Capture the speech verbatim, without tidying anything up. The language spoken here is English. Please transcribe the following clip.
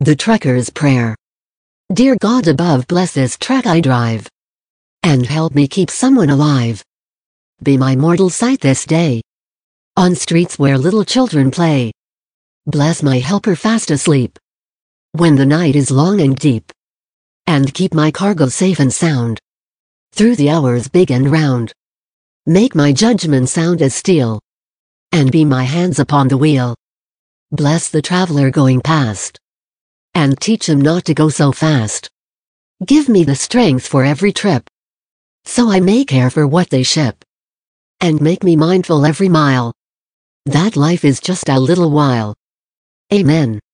The Trekker's Prayer. Dear God above, bless this trek I drive, and help me keep someone alive. Be my mortal sight this day, on streets where little children play. Bless my helper fast asleep, when the night is long and deep, and keep my cargo safe and sound, through the hours big and round. Make my judgment sound as steel, and be my hands upon the wheel. Bless the traveler going past, and teach him not to go so fast. Give me the strength for every trip, so I may care for what they ship, and make me mindful every mile, that life is just a little while. Amen.